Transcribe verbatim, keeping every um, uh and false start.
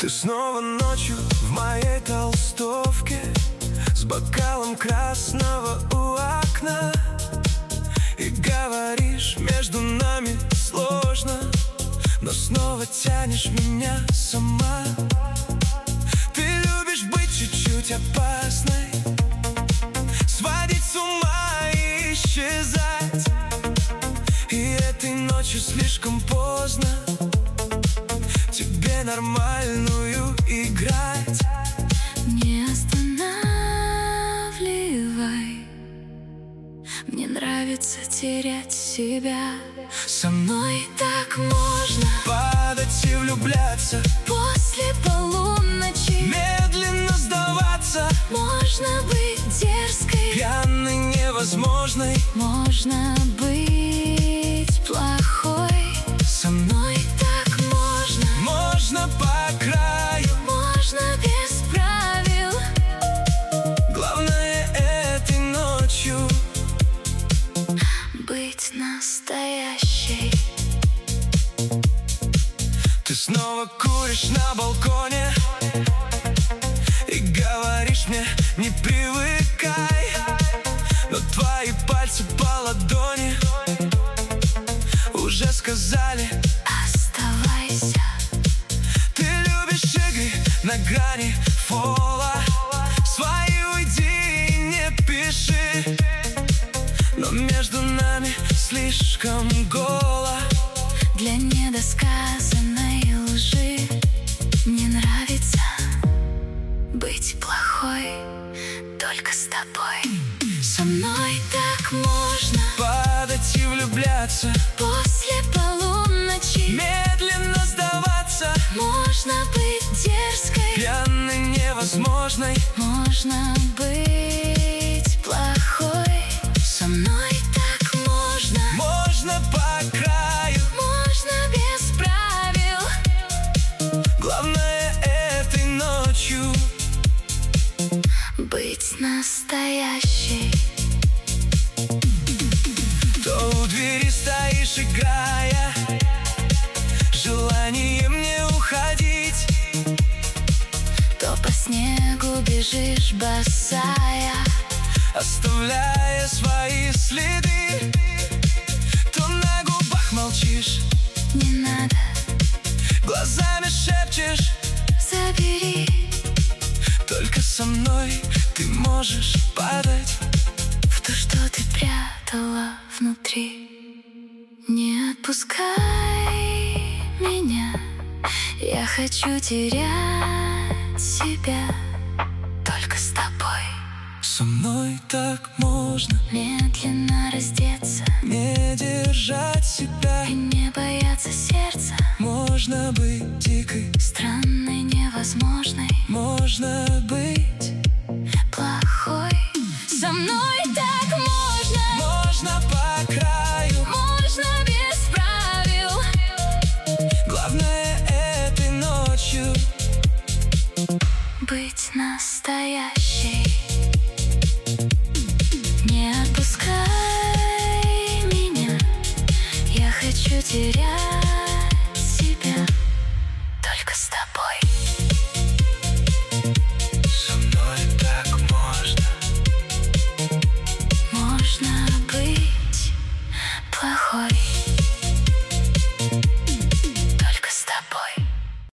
Ты снова ночью в моей толстовке, с бокалом красного у окна, и говоришь, между нами сложно, но снова тянешь меня сама. Ты любишь быть чуть-чуть опасной, сводить с ума и исчезать. И этой ночью слишком поздно тебе нормальную играть. Не останавливай, мне нравится терять себя. Со мной так можно падать и влюбляться, после полуночи медленно сдаваться. Можно быть дерзкой, пьяной, невозможной. можно быть плохой. Со мной так можно, можно по краю, можно без правил. Главное этой ночью быть настоящей. Ты снова куришь на балконе и говоришь мне, не привыкай, но твои пальцы по ладони уже сказали: оставайся. Ты любишь игры на грани фола, свои уйди и не пиши, но между нами слишком голо Для недосказанной лжи. Мне нравится быть плохой только с тобой. Со мной так можно падать и влюбляться, после полуночи медленно сдаваться. можно быть дерзкой, пьяной, невозможной. можно быть плохой. Со мной так можно, можно по краю, можно без правил. Главное этой ночью быть настоящей. То у двери стоишь, играя желанием не уходить, То по снегу бежишь босая, оставляя свои следы. То на губах молчишь, не надо, глазами шепчешь: забери. только со мной ты можешь падать В то, что ты прятала внутри. Не отпускай меня, я хочу терять себя только с тобой. Со мной так можно Медленно раздеться не держать себя, и не бояться сердца, можно быть дикой, странной, невозможной, можно быть плохой. Со мной так можно, можно по краю, можно без правил. Главное этой ночью Быть настоящей. Не отпускай меня, я хочу терять себя только с тобой. со мной так можно. Можно быть плохой.